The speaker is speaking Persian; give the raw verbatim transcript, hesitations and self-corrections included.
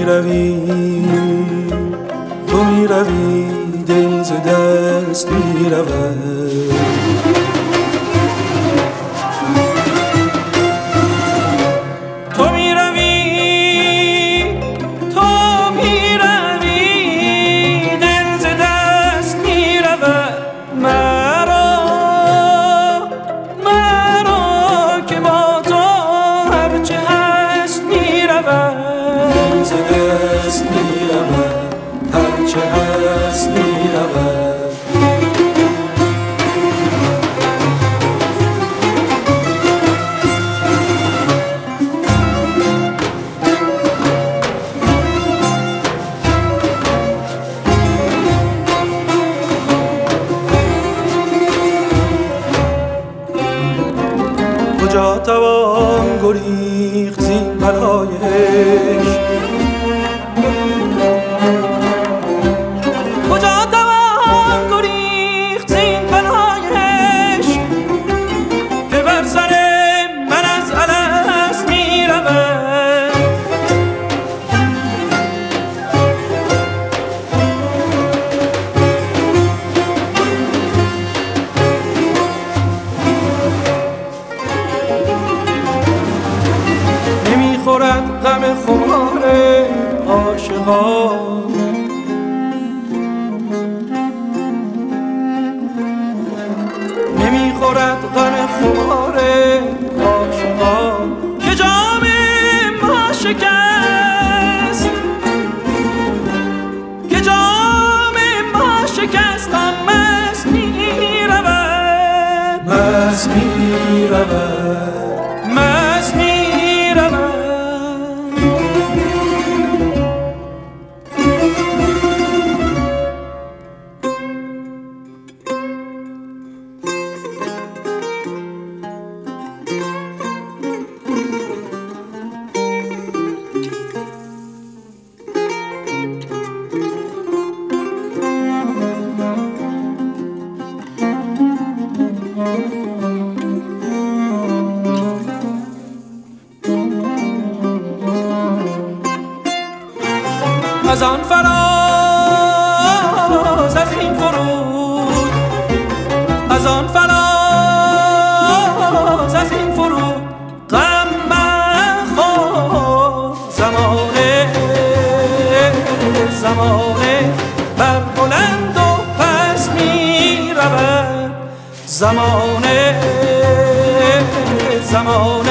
روی تو می روی دل ز دست می رود تو می روی تو می روی دل ز دست می رود مرا مرا که با تو هرچه هست می رود دل ز دست می رود هرچه هست می رود کجا توان گریخت زین بلای عشق کجا توان گریخت زین بلای عشق که بر سر من از الست می رود نمیخورد غم خمار عاشقان نمیخورد غم خمار عاشقان که جام ما شکست که جام ما شکست آن مست می رود مست می رود مست می رود از آن فراز از این فرود از آن فراز از این فرود غم مخور زمانه زمانه بر بلند و پس می رود زمانه زمانه